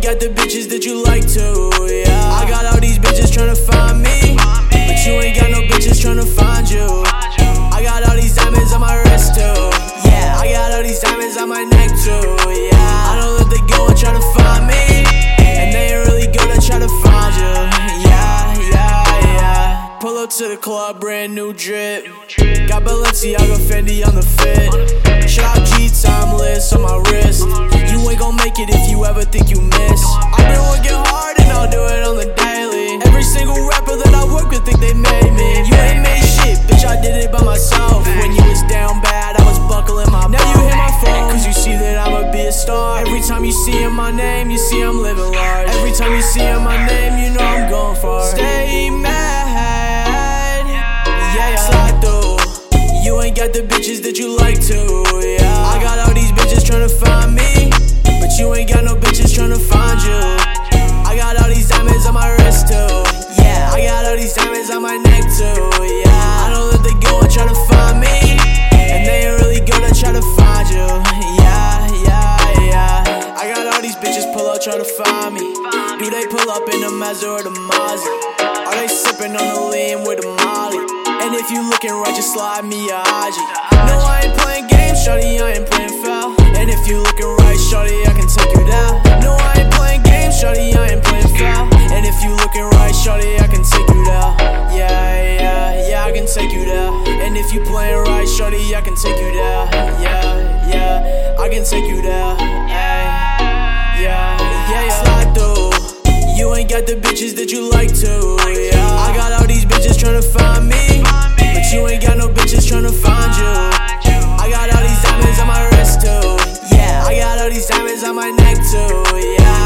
got the bitches that you like to, yeah. I got all these bitches tryna find me, but you ain't got no bitches tryna find you. I got all these diamonds on my wrist too, yeah. I got all these diamonds on my neck too, yeah. I don't let they go and try to find me, and they ain't really gonna try to find you, yeah, yeah, yeah. Pull up to the club, brand new drip. Got Balenciaga, Fendi on the fit. Shout out G, timeless on my wrist. You ain't gon' make it if you ever think you miss. I've been working hard and I'll do it on the daily. Every single rapper that I work with think they made me. You ain't made shit, bitch, I did it by myself. When you was down bad, I was buckling my belt. Now you hit my phone, cause you see that I'ma be a star. Every time you see in my name, you see I'm living large. Every time you see in my name, you know I'm going far. Stay mad, yeah, slide through. You ain't got the bitches that you like to, yeah. I got all these bitches tryna find me, but you ain't got no bitches tryna find you. I got all these diamonds on my wrist too, yeah. I got all these diamonds on my neck too, yeah. I don't let they go and try to find me, and they ain't really gonna try to find you, yeah, yeah, yeah. I got all these bitches pull up try to find me. Do they pull up in the Mazda or the Mazda? Are they sipping on the lean with the Molly? And if you looking right, just slide me a IG. No, I ain't playing games, shawty, I ain't playing foul. And if you looking right, shawty, I can take you down. No, I ain't playing games, shawty, I ain't playing foul. And if you looking right, shawty, I can take you down. Yeah, yeah, yeah, I can take you down. And if you playing right, shawty, I can take you down. Yeah, yeah, I can take you down. Ay, yeah, yeah, yeah. Slide through. You ain't got the bitches that you like to, yeah. I got all these bitches tryna find me, but you ain't got no bitches tryna find you. I got all these diamonds on my wrist too, yeah. I got all these diamonds on my neck too, yeah.